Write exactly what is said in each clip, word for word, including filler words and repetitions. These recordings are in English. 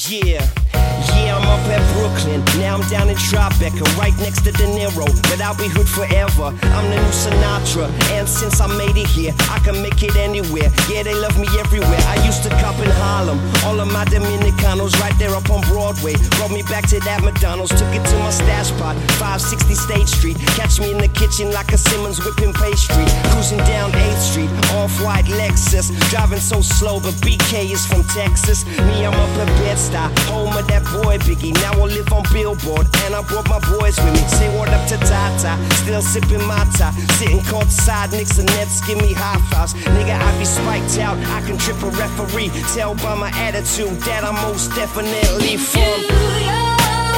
Yeah, yeah, I'm up at Brooklyn. Now I'm down in Tribeca, right next to De Niro. But I'll be hood forever. I'm the new Sinatra. And since I made it here, I can make it anywhere. Yeah, they love me everywhere. I used to cop in Harlem. All of my Dominicanos right there up on Broadway. Brought me back to that McDonald's. Took it to my stash spot, five sixty State Street. Catch me in the kitchen like a Simmons whipping pastry. Cruising down eighth Street, off-white Lexus. Driving so slow, but B K is from Texas. Me, I'm up at Bed-Stuy, home of that boy Biggie. Now I live on Billboard, and I brought my boys with me. Say what up to Tata, still sipping my tie. Sitting courtside, Knicks and Nets give me high fives. Nigga, I be spiked out, I can trip a referee. Tell by my attitude that I'm most definitely from New York.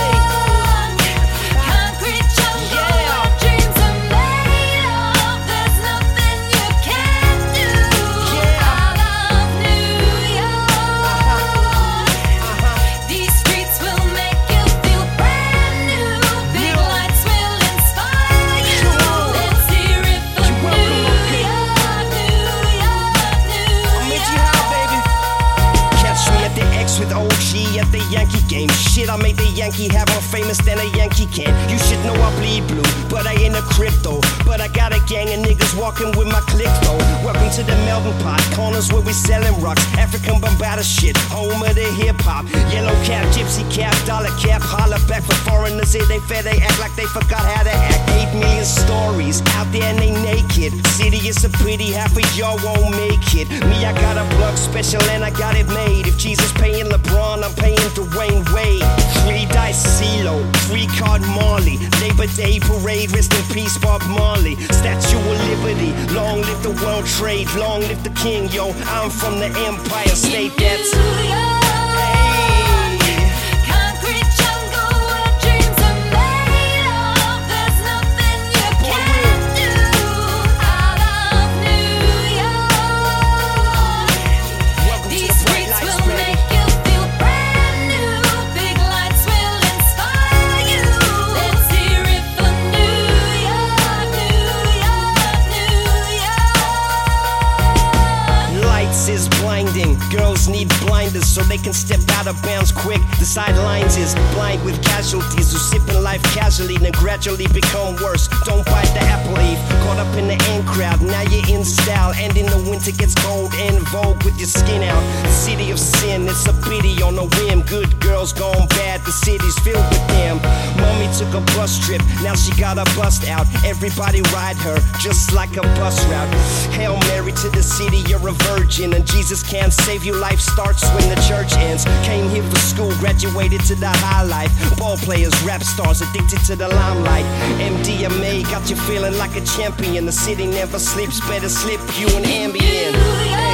With O G at the Yankee game. Shit, I made the Yankee have more famous than a Yankee can. You should know I bleed blue, but I ain't a crypto. But I got a gang of niggas walking with my click though. Welcome to the Melbourne Pot, corners where we selling rocks. African Bombada shit, home of the hip hop. Yellow cap, gypsy cap, dollar cap. Holler back for foreigners, if they fair, they act like they forgot how to act. Eight million stories out there and they naked. City is so pretty, half of y'all won't make it. Me, I got a plug special and I got it made. If Jesus paying LeBron, I'm paying Dwayne Wade. Three dice CeeLo, three card Marley. Labor Day parade, rest in peace Bob Marley. Statue of Liberty, long live the World Trade, long live the King, yo. I'm from the Empire State, that's New York. Is blinding. Girls need blinders so they can step out of bounds quick. The sidelines is blind with casualties who sipping life casually, then gradually become worse. Don't bite the apple leaf. Caught up in the in crowd, now you're in style. And in the winter gets cold and vogue with your skin out. The city of sin, it's a pity on a whim. Good girls gone bad, the city's filled with them. Mommy took a bus trip, now she got a bust out. Everybody ride her, just like a bus route. Hail Mary to the city, you're a virgin. And Jesus can't save you, life starts when the church ends. Came here for school, graduated to the high life. Ball players, rap stars, addicted to the limelight. M D M A got you feeling like a champion. The city never sleeps, better slip you an Ambien.